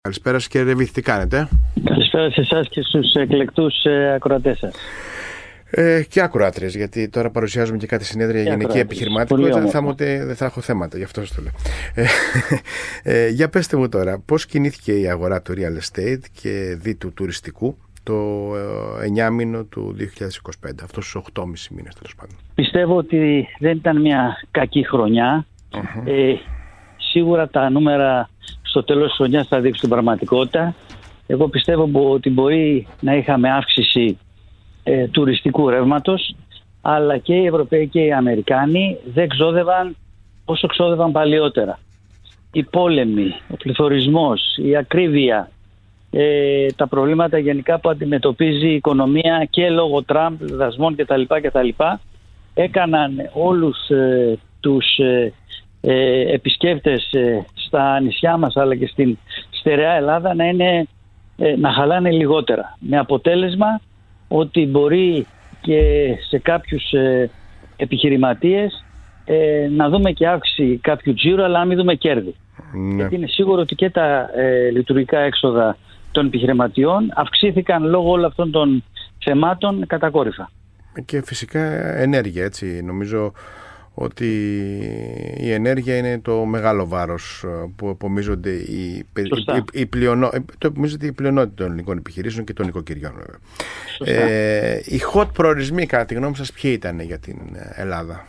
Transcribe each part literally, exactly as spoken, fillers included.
Καλησπέρα σας κύριε Ρεβίθη, τι κάνετε? Καλησπέρα σε εσάς και στους εκλεκτούς ε, ακροατές σας. Ε, και ακροάτριες, γιατί τώρα παρουσιάζουμε και κάτι συνέδρια για γενική επιχειρηματικότητα. Θα μου ότι δεν θα έχω θέματα, γι' αυτό σας το λέω. Ε, ε, για πέστε μου τώρα, πώς κινήθηκε η αγορά του real estate και δι του τουριστικού το εννιάμηνο του δύο χιλιάδες είκοσι πέντε, αυτούς τους οκτώ και μισό μήνες τέλος πάντων? Πιστεύω ότι δεν ήταν μια κακή χρονιά. Uh-huh. Ε, σίγουρα τα νούμερα στο τέλος της χρονιάς θα δείξουν την πραγματικότητα. Εγώ πιστεύω ότι μπορεί να είχαμε αύξηση ε, τουριστικού ρεύματος, αλλά και οι Ευρωπαίοι και οι Αμερικάνοι δεν ξόδευαν όσο ξόδευαν παλιότερα. Οι πόλεμοι, ο πληθωρισμός, η ακρίβεια, ε, τα προβλήματα γενικά που αντιμετωπίζει η οικονομία και λόγω Τραμπ, δασμών κτλ. κτλ έκαναν όλους ε, τους ε, ε, επισκέπτες ε, στα νησιά μας αλλά και στην στερεά Ελλάδα να, είναι, ε, να χαλάνε λιγότερα. Με αποτέλεσμα ότι μπορεί και σε κάποιους ε, επιχειρηματίες ε, να δούμε και αύξηση κάποιου τζίρου, αλλά να μην δούμε κέρδη. Ναι. Γιατί είναι σίγουρο ότι και τα ε, λειτουργικά έξοδα των επιχειρηματιών αυξήθηκαν λόγω όλων αυτών των θεμάτων κατακόρυφα. Και φυσικά ενέργεια, έτσι. Νομίζω ότι η ενέργεια είναι το μεγάλο βάρος που επομίζονται οι, οι, οι, πλειονό, το επομίζονται η πλειονότητα των ελληνικών επιχειρήσεων και των νοικοκυριών. Ε, οι hot προορισμοί, κατά τη γνώμη σας, ποιοι ήταν για την Ελλάδα?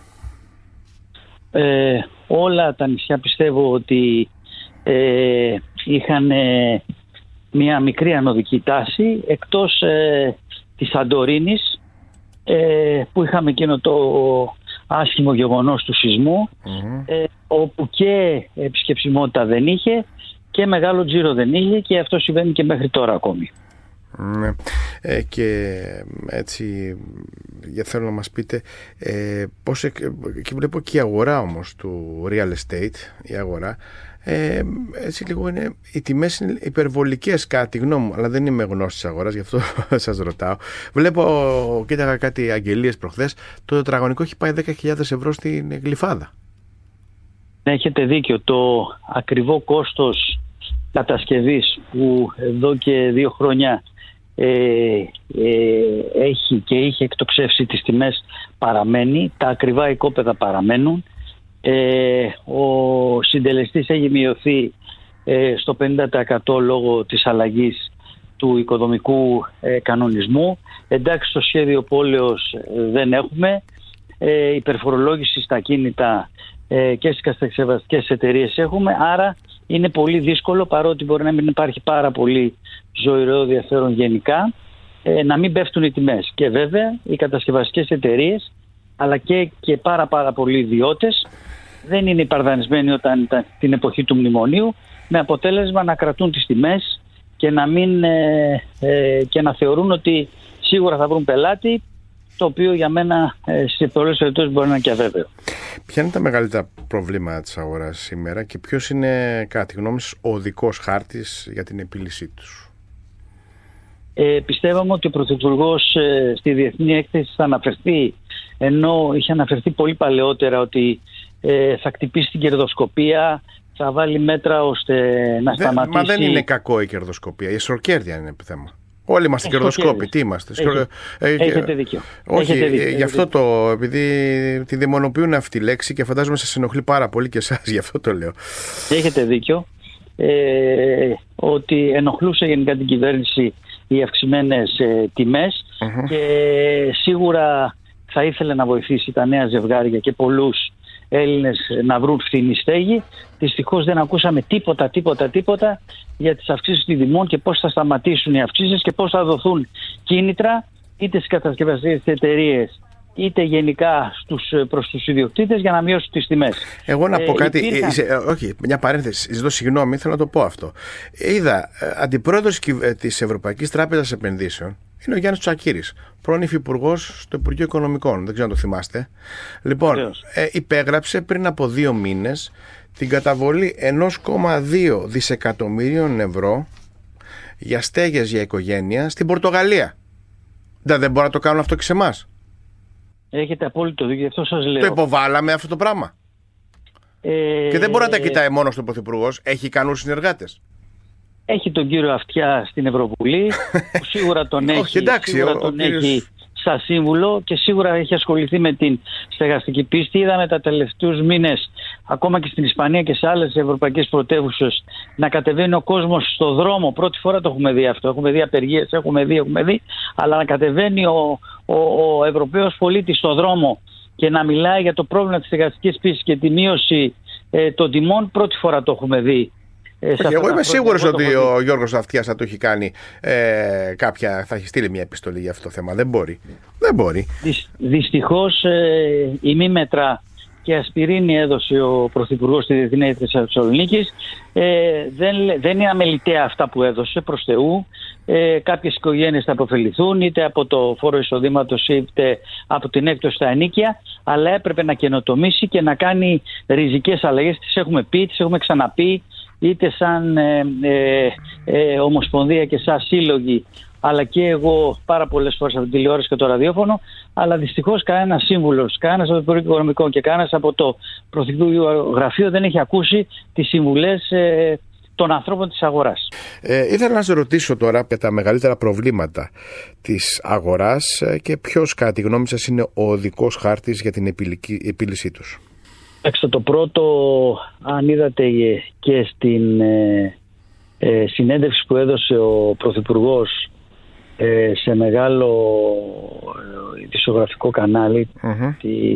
Ε, όλα τα νησιά πιστεύω ότι ε, είχαν ε, μια μικρή ανωδική τάση, εκτός ε, της Σαντορίνης, ε, που είχαμε εκείνο το άσχημο γεγονός του σεισμού, mm-hmm. ε, όπου και επισκεψιμότητα δεν είχε και μεγάλο τζίρο δεν είχε, και αυτό συμβαίνει και μέχρι τώρα ακόμη. Ναι. Ε, και έτσι για θέλω να μας πείτε ε, πώς, και βλέπω και η αγορά όμως του real estate, η αγορά ε, έτσι λίγο είναι, οι τιμές είναι υπερβολικές κατά τη γνώμη μου, αλλά δεν είμαι γνώστης της αγοράς, γι' αυτό σας ρωτάω. Βλέπω, κοίταγα κάτι αγγελίες προχθές, το τετραγωνικό έχει πάει δέκα χιλιάδες ευρώ στην Γλυφάδα. Έχετε δίκιο, το ακριβό κόστος κατασκευής που εδώ και δύο χρόνια ε, ε, έχει και είχε εκτοξεύσει τις τιμές παραμένει, τα ακριβά οικόπεδα παραμένουν. Ε, ο συντελεστής έχει μειωθεί ε, στο πενήντα τοις εκατό λόγω της αλλαγής του οικοδομικού ε, κανονισμού. Εντάξει, στο σχέδιο πόλεως ε, δεν έχουμε ε, υπερφορολόγηση στα κίνητα ε, και στις κατασκευαστικές εταιρείες έχουμε, άρα είναι πολύ δύσκολο, παρότι μπορεί να μην υπάρχει πάρα πολύ ζωηρό ενδιαφέρον γενικά, ε, να μην πέφτουν οι τιμές. Και βέβαια οι κατασκευαστικές εταιρείες αλλά και, και πάρα πάρα πολλοί ιδιώτες δεν είναι υπαρδανισμένοι όταν ήταν την εποχή του μνημονίου, με αποτέλεσμα να κρατούν τις τιμές και να, μην, ε, ε, και να θεωρούν ότι σίγουρα θα βρουν πελάτη, το οποίο για μένα ε, σε πολλές περιπτώσεις μπορεί να είναι και αβέβαιο. Ποια είναι τα μεγαλύτερα προβλήματα της αγοράς σήμερα και ποιος είναι, κατά τη γνώμη σας, ο οδικός χάρτης για την επίλυσή τους? Ε, πιστεύαμε ότι ο Πρωθυπουργός ε, στη Διεθνή Έκθεση θα αναφερθεί, ενώ είχε αναφερθεί πολύ παλαιότερα ότι ε, θα χτυπήσει την κερδοσκοπία, θα βάλει μέτρα ώστε να δεν, σταματήσει. Μα δεν είναι κακό η κερδοσκοπία, η εσωρκέρδεια είναι θέμα. Όλοι είμαστε κερδοσκόποι, τι είμαστε? Έχει, ε, έχετε δίκιο. Όχι, έχετε δίκιο. Γι' αυτό το, επειδή τη δαιμονοποιούν αυτή τη λέξη και φαντάζομαι σας ενοχλεί πάρα πολύ και εσάς, γι' αυτό το λέω. Έχετε δίκιο. Ε, ότι ενοχλούσε γενικά την κυβέρνηση οι αυξημένες ε, τιμές, uh-huh. και σίγουρα θα ήθελε να βοηθήσει τα νέα ζευγάρια και πολλούς Έλληνες να βρουν φθηνή στέγη. Δυστυχώς δεν ακούσαμε τίποτα, τίποτα, τίποτα για τις αυξήσεις των τιμών και πώς θα σταματήσουν οι αυξήσεις και πώς θα δοθούν κίνητρα είτε στις κατασκευαστικές εταιρείες είτε γενικά στους, προς τους ιδιοκτήτες για να μειώσουν τις τιμές. Εγώ να πω ε, κάτι, υπήρχαν... ε, όχι, μια παρένθεση, ζητώ συγγνώμη, θέλω να το πω αυτό. Είδα, αντιπρόεδρος της Ευρωπαϊκής Τράπεζας Επενδύσεων είναι ο Γιάννης Τσακίρης, πρώην υφυπουργός στο Υπουργείο Οικονομικών, δεν ξέρω αν το θυμάστε. Λοιπόν, ε, υπέγραψε πριν από δύο μήνες την καταβολή ένα κόμμα δύο δισεκατομμυρίων ευρώ για στέγες για οικογένεια στην Πορτογαλία. Δεν, δεν μπορεί να το κάνουν αυτό και σε εμάς? Έχετε απόλυτο δίκιο, αυτό σας λέω. Το υποβάλαμε αυτό το πράγμα. Ε... Και δεν μπορεί να τα κοιτάει μόνος του Πρωθυπουργός. Έχει ικανούς συνεργάτες. Έχει τον κύριο Αυτιά στην Ευρωβουλή, που σίγουρα τον έχει, Όχι, εντάξει, σίγουρα ο, τον ο κύριος... έχει σαν σύμβουλο και σίγουρα έχει ασχοληθεί με την στεγαστική πίστη. Είδαμε τα τελευταίους μήνες, ακόμα και στην Ισπανία και σε άλλες ευρωπαϊκές πρωτεύουσες, να κατεβαίνει ο κόσμος στο δρόμο. Πρώτη φορά το έχουμε δει αυτό. Έχουμε δει απεργίες, έχουμε δει, έχουμε δει, αλλά να κατεβαίνει ο, ο, ο Ευρωπαίος πολίτης στο δρόμο και να μιλάει για το πρόβλημα της στεγαστικής πίστης και τη μείωση ε, των τιμών, πρώτη φορά το έχουμε δει. Ε, Όχι, εγώ είμαι σίγουρος ότι ο Γιώργος Αυτιάς θα το έχει κάνει ε, κάποια, θα έχει στείλει μια επιστολή για αυτό το θέμα. Δεν μπορεί. Δεν μπορεί. Δυ, δυστυχώς ε, ημίμετρα και ασπιρίνη έδωσε ο Πρωθυπουργός στη Διεθνή Έκθεση της Θεσσαλονίκης. Ε, δεν, δεν είναι αμεληταία αυτά που έδωσε, προς Θεού. Ε, κάποιες οικογένειες θα αποφεληθούν είτε από το φόρο εισοδήματος είτε από την έκπτωση στα ενοίκια, αλλά έπρεπε να καινοτομήσει και να κάνει ριζικές αλλαγές. Τις έχουμε πει, τις έχουμε ξαναπεί, είτε σαν ε, ε, ε, Ομοσπονδία και σαν σύλλογοι, αλλά και εγώ πάρα πολλές φορές από την τηλεόραση και το ραδιόφωνο, αλλά δυστυχώς κανένα σύμβουλος, κανένας από το Υπουργείο Οικονομικών και κανένας από το Πρωθυπουργικό Γραφείο δεν έχει ακούσει τις συμβουλές ε, των ανθρώπων της αγοράς. Ε, ήθελα να σε ρωτήσω τώρα για τα μεγαλύτερα προβλήματα της αγοράς και ποιος κατά τη γνώμη σας είναι ο οδικός χάρτης για την επίλυσή τους. Έξω το πρώτο, αν είδατε και στην ε, ε, συνέντευξη που έδωσε ο Πρωθυπουργός ε, σε μεγάλο ε, ειδησιογραφικό κανάλι, mm-hmm. τη,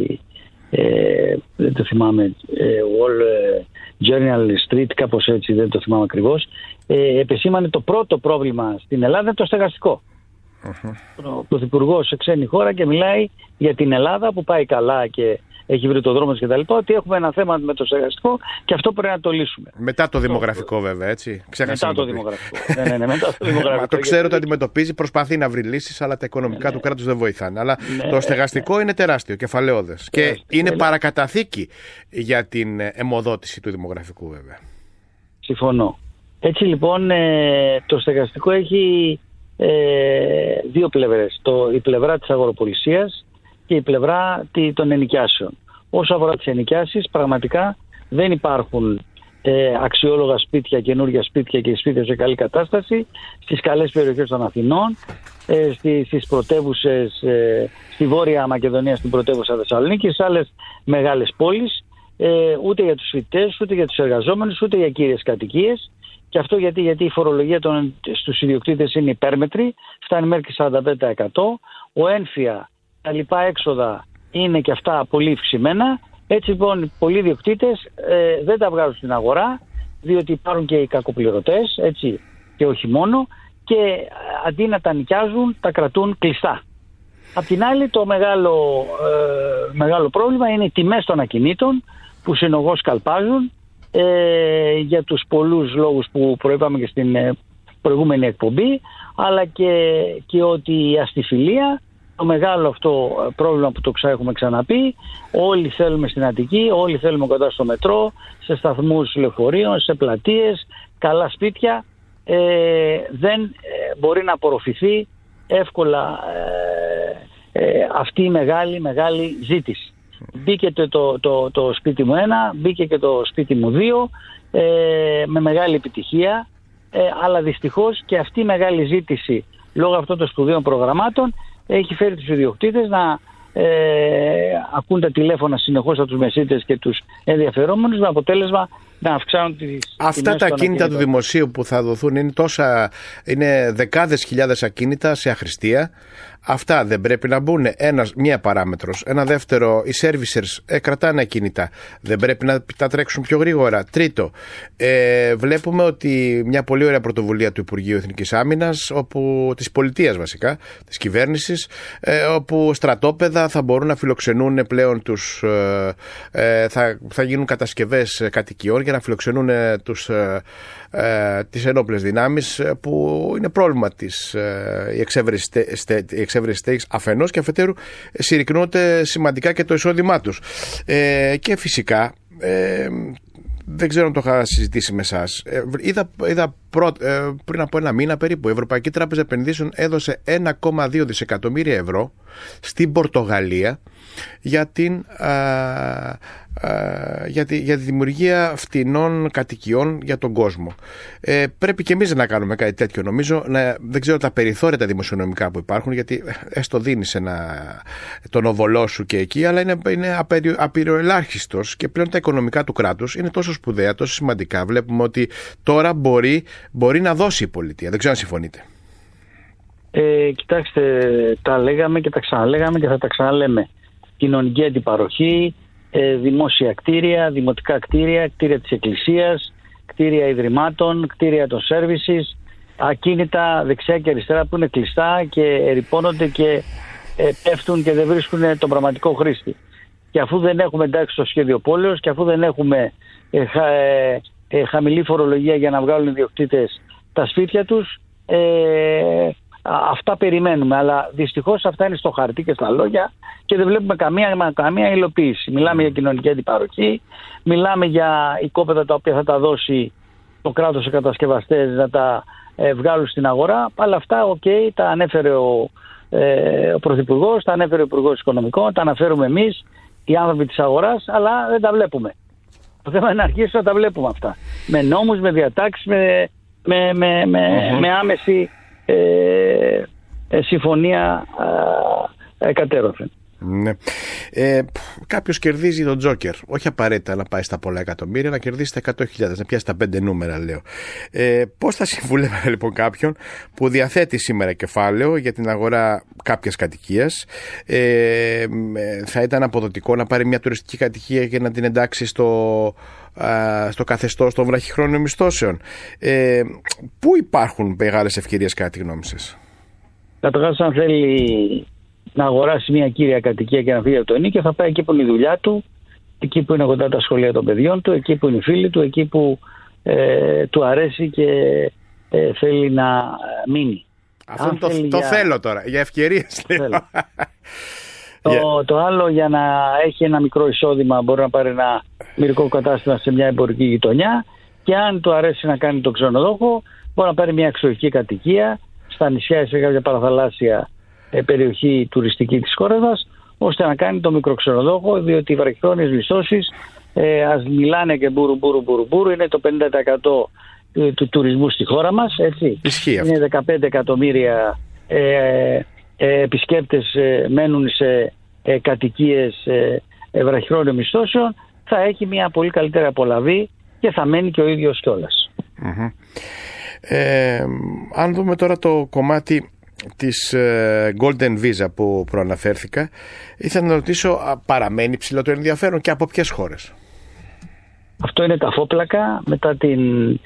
ε, δεν το θυμάμαι, ε, Wall Journal Street, κάπως έτσι, δεν το θυμάμαι ακριβώς, ε, επεσήμανε το πρώτο πρόβλημα στην Ελλάδα, το στεγαστικό. Mm-hmm. Ο Πρωθυπουργός σε ξένη χώρα και μιλάει για την Ελλάδα που πάει καλά και έχει βρει το δρόμο της κτλ. Ότι έχουμε ένα θέμα με το στεγαστικό και αυτό πρέπει να το λύσουμε. Μετά το δημογραφικό, βέβαια, έτσι. Ξέχασα μετά το, το δημογραφικό. ναι, ναι, ναι, μετά το δημογραφικό. Μα το ξέρω ότι αντιμετωπίζει, προσπαθεί να βρει λύσεις, αλλά τα οικονομικά ναι, ναι. του κράτους δεν βοηθάνε. Αλλά ναι, το στεγαστικό ναι. είναι τεράστιο, κεφαλαιώδες. Και ναι, είναι ναι. παρακαταθήκη για την αιμοδότηση του δημογραφικού, βέβαια. Συμφωνώ. Έτσι λοιπόν το στεγαστικό έχει ε, δύο πλευρές. Το, η πλευρά της αγοροπολισίας και η πλευρά των ενοικιάσεων. Όσο αφορά τις ενοικιάσεις, πραγματικά δεν υπάρχουν ε, αξιόλογα σπίτια, καινούργια σπίτια και σπίτια σε καλή κατάσταση στις καλές περιοχές των Αθηνών, ε, στις, στις πρωτεύουσες, ε, στη Βόρεια Μακεδονία, στην πρωτεύουσα Θεσσαλονίκη, σε άλλες μεγάλες πόλεις, ε, ούτε για τους φοιτητές, ούτε για τους εργαζόμενους, ούτε για κύριες κατοικίες. Και αυτό γιατί, γιατί η φορολογία των, στους ιδιοκτήτες είναι υπέρμετρη, φτάνει μέχρι σαράντα πέντε τοις εκατό, ο ένφια, τα λοιπά έξοδα είναι και αυτά πολύ ευξημένα. Έτσι λοιπόν πολλοί ιδιοκτήτες ε, δεν τα βγάζουν στην αγορά, διότι υπάρχουν και οι κακοπληρωτές, έτσι, και όχι μόνο, και αντί να τα νοικιάζουν τα κρατούν κλειστά. Απ' την άλλη το μεγάλο, ε, μεγάλο πρόβλημα είναι οι τιμές των ακινήτων που συνογώς καλπάζουν ε, για τους πολλούς λόγους που προείπαμε και στην ε, προηγούμενη εκπομπή, αλλά και, και ότι η αστιφιλία, το μεγάλο αυτό πρόβλημα που το ξα, έχουμε ξαναπεί, όλοι θέλουμε στην Αττική, όλοι θέλουμε κοντά στο μετρό, σε σταθμούς λεωφορείων, σε πλατείες, καλά σπίτια, ε, δεν ε, μπορεί να απορροφηθεί εύκολα ε, ε, αυτή η μεγάλη μεγάλη ζήτηση. Μπήκε το, το, το, το σπίτι μου ένα, μπήκε και το σπίτι μου δύο, ε, με μεγάλη επιτυχία, ε, αλλά δυστυχώς και αυτή η μεγάλη ζήτηση λόγω αυτών των σπουδαίων προγραμμάτων έχει φέρει τους ιδιοκτήτες να ε, ακούν τα τηλέφωνα συνεχώς από τους μεσίτες και τους ενδιαφερόμενους, με αποτέλεσμα να αυξάνουν τις αυτά τα ακίνητα του δημοσίου που θα δοθούν είναι τόσα, είναι δεκάδες χιλιάδες ακίνητα σε αχρηστία. Αυτά δεν πρέπει να μπουν? Ένας, μία παράμετρος. Ένα δεύτερο, οι servicers ε, κρατάνε ακίνητα. Δεν πρέπει να τα τρέξουν πιο γρήγορα? Τρίτο, ε, βλέπουμε ότι μια πολύ ωραία πρωτοβουλία του Υπουργείου Εθνικής Άμυνας, όπου, της πολιτείας βασικά, της κυβέρνησης, ε, όπου στρατόπεδα θα μπορούν να φιλοξενούν πλέον τους, ε, ε, θα, θα γίνουν κατασκευές κατοικιών για να φιλοξενούν ε, τους, ε, ε, τις ενόπλες δυνάμεις, που είναι πρόβλημα της ε, η εξέβρεση στέγης αφενός, και αφετέρου συρρικνώνεται σημαντικά και το εισόδημά τους. Ε, και φυσικά ε, δεν ξέρω αν το είχα συζητήσει με εσάς. Ε, είδα, είδα πριν από ένα μήνα περίπου η Ευρωπαϊκή Τράπεζα Επενδύσεων έδωσε ένα κόμμα δύο δισεκατομμύρια ευρώ στην Πορτογαλία για, την, α, α, για, τη, για τη δημιουργία φτηνών κατοικιών για τον κόσμο. Ε, πρέπει και εμείς να κάνουμε κάτι τέτοιο, νομίζω. Να, δεν ξέρω τα περιθώρια τα δημοσιονομικά που υπάρχουν, γιατί έστω δίνεις ένα, τον οβολό σου και εκεί, αλλά είναι, είναι απειροελάχιστος και πλέον τα οικονομικά του κράτους είναι τόσο σπουδαία, τόσο σημαντικά. Βλέπουμε ότι τώρα μπορεί, μπορεί να δώσει η πολιτεία. Δεν ξέρω αν συμφωνείτε. Ε, κοιτάξτε, τα λέγαμε και τα ξαναλέγαμε και θα τα ξαναλέμε. Κοινωνική αντιπαροχή, ε, δημόσια κτίρια, δημοτικά κτίρια, κτίρια της Εκκλησίας, κτίρια ιδρυμάτων, κτίρια των services, ακίνητα δεξιά και αριστερά που είναι κλειστά και ερειπώνονται και ε, πέφτουν και δεν βρίσκουν τον πραγματικό χρήστη. Και αφού δεν έχουμε εντάξει το σχέδιο πόλεως και αφού δεν έχουμε ε, χα, ε, ε, χαμηλή φορολογία για να βγάλουν οι ιδιοκτήτες τα σπίτια τους, ε, αυτά περιμένουμε, αλλά δυστυχώς αυτά είναι στο χαρτί και στα λόγια και δεν βλέπουμε καμία, καμία υλοποίηση. Μιλάμε για κοινωνική αντιπαροχή, μιλάμε για οικόπεδα τα οποία θα τα δώσει το κράτος σε κατασκευαστές να τα ε, βγάλουν στην αγορά, αλλά αυτά οκ, okay, τα ανέφερε ο, ε, ο Πρωθυπουργός, τα ανέφερε ο Υπουργός Οικονομικών, τα αναφέρουμε εμείς, οι άνθρωποι της αγοράς, αλλά δεν τα βλέπουμε. Το θέμα είναι να αρχίσουμε να τα βλέπουμε αυτά. Με νόμους, με διατάξεις, με, με, με, με, mm-hmm. με άμεση Ε, ε, συμφωνία ε, κατέρωθεν. Ναι. Ε, κάποιος κερδίζει τον Τζόκερ, όχι απαραίτητα να πάει στα πολλά εκατομμύρια, να κερδίσει τα εκατό χιλιάδες, να πιάσει τα πέντε νούμερα, λέω. Ε, πώς θα συμβούλευε λοιπόν κάποιον που διαθέτει σήμερα κεφάλαιο για την αγορά κάποιας κατοικίας? Ε, θα ήταν αποδοτικό να πάρει μια τουριστική κατοικία και να την εντάξει στο, στο καθεστώς των βραχυχρόνιων μισθώσεων? Ε, πού υπάρχουν μεγάλες ευκαιρίες κατά τη γνώμη σας? Καταρχάς, αν θέλει να αγοράσει μια κύρια κατοικία και να φύγει από το ενοίκιο, θα πάει εκεί που είναι η δουλειά του, εκεί που είναι κοντά τα σχολεία των παιδιών του, εκεί που είναι οι φίλοι του, εκεί που ε, του αρέσει και ε, θέλει να μείνει. Αυτό το, το για... θέλω τώρα, για ευκαιρίες. Θέλω. το, yeah. το άλλο, για να έχει ένα μικρό εισόδημα, μπορεί να πάρει ένα μερικό κατάστημα σε μια εμπορική γειτονιά, και αν του αρέσει να κάνει το ξενοδόχο, μπορεί να πάρει μια εξοχική κατοικία στα νησιά ή σε κάποια παραθαλάσσια περιοχή τουριστική της χώρας μας, ώστε να κάνει το μικροξενοδόχο, διότι οι βραχυχρόνιες μισθώσεις, ε, ας μιλάνε και μπούρου μπούρου μπούρου μπούρου, είναι το πενήντα τοις εκατό του, του τουρισμού στη χώρα μας, έτσι. Ισχύει αυτό. Είναι δεκαπέντε εκατομμύρια ε, ε, επισκέπτες ε, μένουν σε ε, κατοικίες ε, ε, βραχυχρόνιων μισθώσεων, θα έχει μια πολύ καλύτερη απολαβή και θα μένει και ο ίδιος κιόλας. Mm-hmm. Ε, αν δούμε τώρα το κομμάτι της uh, Golden Visa που προαναφέρθηκα, ήθελα να ρωτήσω, παραμένει ψηλό το ενδιαφέρον και από ποιες χώρες? Αυτό είναι ταφόπλακα μετά την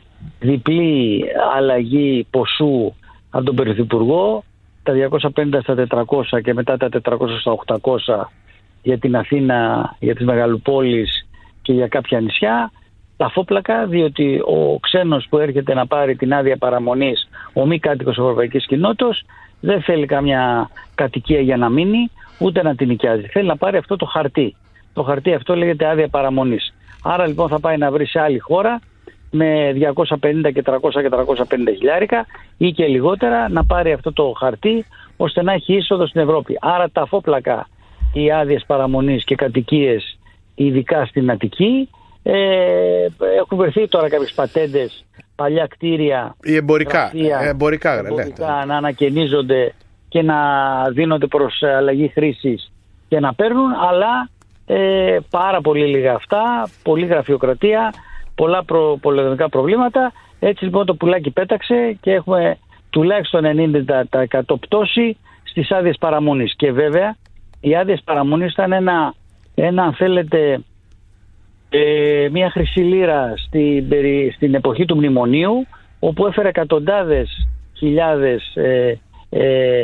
διπλή αλλαγή ποσού από τον Πρωθυπουργό, τα διακόσια πενήντα στα τετρακόσια και μετά τα τετρακόσια στα οκτακόσια για την Αθήνα, για τις μεγαλοπόλεις και για κάποια νησιά. Ταφόπλακα, διότι ο ξένος που έρχεται να πάρει την άδεια παραμονής, ο μη κάτοικος Ευρωπαϊκής Κοινότητας, δεν θέλει καμιά κατοικία για να μείνει, ούτε να την νοικιάζει. Θέλει να πάρει αυτό το χαρτί. Το χαρτί αυτό λέγεται άδεια παραμονής. Άρα λοιπόν θα πάει να βρει σε άλλη χώρα με διακόσια πενήντα και τριακόσια και τριακόσια πενήντα χιλιάρικα ή και λιγότερα να πάρει αυτό το χαρτί, ώστε να έχει είσοδο στην Ευρώπη. Άρα ταφόπλακα οι άδειες παραμονής και κατοικίες, ειδικά στην Αττική. Ε, έχουν βρεθεί τώρα κάποιες πατέντες, παλιά κτίρια ή εμπορικά, γραφεία, εμπορικά, εμπορικά να ανακαινίζονται και να δίνονται προς αλλαγή χρήσης και να παίρνουν, αλλά ε, πάρα πολύ λίγα αυτά, πολλή γραφειοκρατία, πολλά προ, πολεμικά προβλήματα. Έτσι λοιπόν το πουλάκι πέταξε και έχουμε τουλάχιστον ενενήντα τοις εκατό πτώση στις άδειες παραμονής. Και βέβαια οι άδειες παραμονής ήταν ένα, ένα αν θέλετε, Ε, μια χρυσή λίρα στην, στην εποχή του μνημονίου, όπου έφερε εκατοντάδες χιλιάδες ε, ε,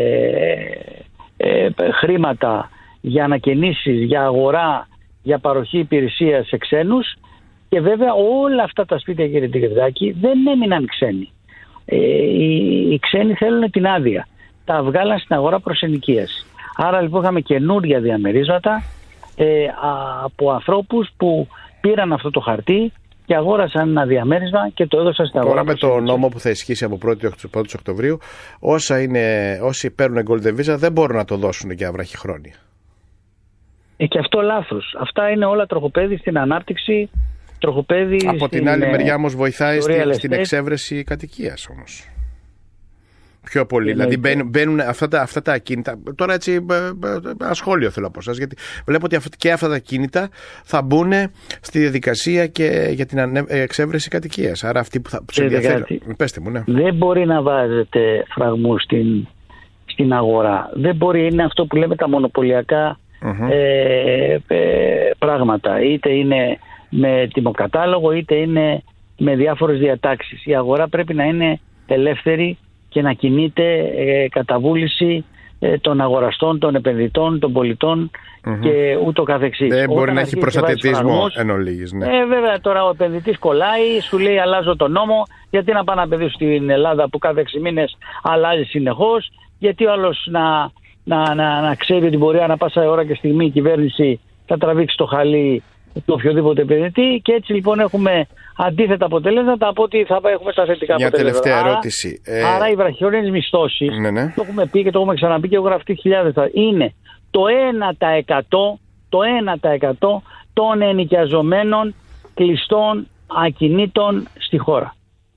ε, χρήματα για ανακαινήσεις, για αγορά, για παροχή υπηρεσίας σε ξένους, και βέβαια όλα αυτά τα σπίτια, κύριε Τικερδάκη, δεν έμειναν ξένοι. Ε, οι, οι ξένοι θέλουν την άδεια. Τα βγάλαν στην αγορά προς ενοικίαση. Άρα λοιπόν είχαμε καινούρια διαμερίσματα ε, από ανθρώπους που πήραν αυτό το χαρτί, και αγόρασαν ένα διαμέρισμα και το έδωσαν στην αγορά. Τώρα με το νόμο που θα ισχύσει από πρώτη Οκτωβρίου, όσα είναι, όσοι παίρνουν Golden Visa δεν μπορούν να το δώσουν για βραχυχρόνια. Ε, και αυτό λάθος. Αυτά είναι όλα τροχοπέδι στην ανάπτυξη, τροχοπέδι. Από στην, την άλλη μεριά όμως βοηθάει στην, στην εξέβρεση κατοικίας όμως. Πιο πολύ. Δηλαδή μπαίνουν, μπαίνουν αυτά, τα, αυτά τα ακίνητα. Τώρα έτσι ένα σχόλιο θέλω από εσάς, γιατί βλέπω ότι και αυτά τα ακίνητα θα μπουν στη διαδικασία και για την εξέβρεση κατοικίας. Άρα αυτοί που θα τους ενδιαφέρουν. Πέστε μου, ναι. Δεν μπορεί να βάζετε φραγμούς στην, στην αγορά. Δεν μπορεί, είναι αυτό που λέμε τα μονοπωλιακά uh-huh. ε, ε, πράγματα. Είτε είναι με τιμοκατάλογο, είτε είναι με διάφορες διατάξεις. Η αγορά πρέπει να είναι ελεύθερη και να κινείται ε, κατά βούληση ε, των αγοραστών, των επενδυτών, των πολιτών mm-hmm. και ούτω καθεξής. Δεν μπορεί να έχει προστατευτισμό εν ολίγης. Ναι. Ε, βέβαια τώρα ο επενδυτής κολλάει, σου λέει αλλάζω τον νόμο, γιατί να πάω να επενδύσω στην Ελλάδα που κάθε έξι μήνες αλλάζει συνεχώς, γιατί ο άλλος να, να, να, να ξέρει ότι μπορεί ανά πάσα ώρα και στιγμή η κυβέρνηση θα τραβήξει το χαλί του οποιοδήποτε επενδυτή, και έτσι λοιπόν έχουμε αντίθετα αποτελέσματα από ότι θα έχουμε τα θετικά Μια αποτελέσματα. Μια τελευταία άρα, ερώτηση. Άρα ε... οι βραχυχρόνιες μισθώσεις, ναι, ναι. το έχουμε πει και το έχουμε ξαναπεί και έχω γραφτεί χιλιάδες, είναι το ένα τοις εκατό, το ένα τοις εκατό των ενοικιαζομένων κλειστών ακινήτων στη χώρα.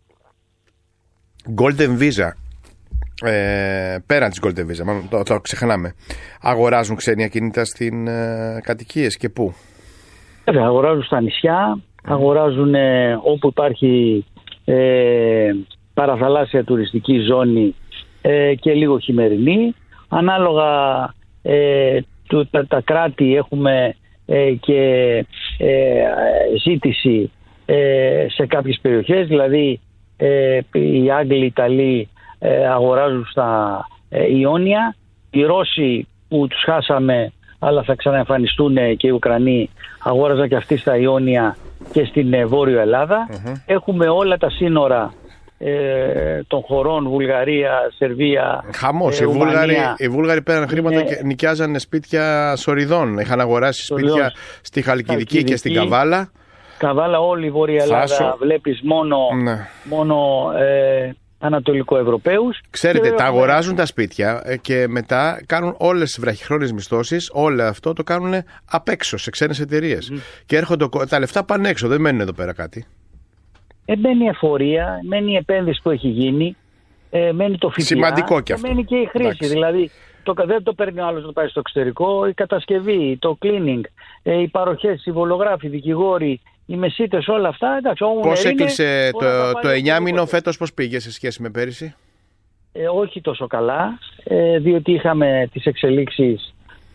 Golden Visa. Ε, πέραν της Golden Visa, μάλλον το, το ξεχνάμε. Αγοράζουν ξένοι ακινήτα στην ε, κατοικίες και πού? Βέβαια, αγοράζουν στα νησιά, αγοράζουν ε, όπου υπάρχει ε, παραθαλάσσια τουριστική ζώνη ε, και λίγο χειμερινή. Ανάλογα ε, του, τα, τα κράτη έχουμε ε, και ε, ζήτηση ε, σε κάποιες περιοχές. Δηλαδή ε, οι Άγγλοι, οι Ιταλοί ε, αγοράζουν στα ε, Ιόνια. Οι Ρώσοι που τους χάσαμε αλλά θα ξαναεμφανιστούν και οι Ουκρανοί αγόραζαν και αυτοί στα Ιόνια και στην Βόρειο Ελλάδα. Mm-hmm. Έχουμε όλα τα σύνορα ε, των χωρών Βουλγαρία, Σερβία. Χαμός. Ε, οι, Βούλγαροι, οι Βούλγαροι πέραν χρήματα και νοικιάζανε σπίτια σοριδών. Είχαν αγοράσει σπίτια Σοριδών. στη Χαλκιδική, Χαλκιδική και στην Καβάλα. Καβάλα, όλη η Βόρεια Ελλάδα Θάσο. Βλέπεις μόνο, ναι. μόνο ε, Ανατολικοευρωπαίους. Ξέρετε, τα αγοράζουν τα σπίτια και μετά κάνουν όλες τις βραχυχρόνιες μισθώσεις, όλο αυτό το κάνουν απ' έξω σε ξένες εταιρείες. Mm. Και έρχονται, τα λεφτά πάνε έξω, δεν μένουν εδώ πέρα κάτι. Ε, μένει η εφορία, μένει η επένδυση που έχει γίνει, ε, μένει το ΦΠΑ. Σημαντικό και αυτό. Μένει και η χρήση. Εντάξει. Δηλαδή, το, δεν το παίρνει ο άλλος να πάει στο εξωτερικό, η κατασκευή, το cleaning, ε, οι παροχές, οι βολογράφοι, οι δικηγόροι, οι μεσίτες, όλα αυτά. Εντάξει, πώς έκλεισε το, το εννιάμηνο φέτος, πώς πήγε σε σχέση με πέρυσι? Ε, όχι τόσο καλά, ε, διότι είχαμε τις εξελίξεις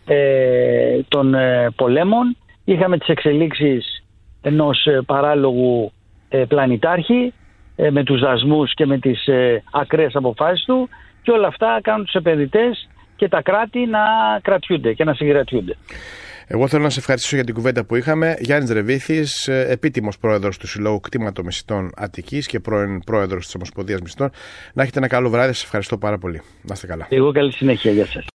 ε, των ε, πολέμων, είχαμε τις εξελίξεις ενός ε, παράλογου ε, πλανητάρχη ε, με τους δασμούς και με τις ε, ακραίες αποφάσεις του, και όλα αυτά κάνουν τους επενδυτές και τα κράτη να κρατιούνται και να συγκρατιούνται. Εγώ θέλω να σε ευχαριστήσω για την κουβέντα που είχαμε. Γιάννης Ρεβίθης, επίτιμος πρόεδρος του Συλλόγου Κτήματο Μεσητών Αττικής και πρώην πρόεδρος της Ομοσπονδίας Μεσητών. Να έχετε ένα καλό βράδυ. Σας ευχαριστώ πάρα πολύ. Να είστε καλά. Εγώ καλή συνέχεια. Γεια σας.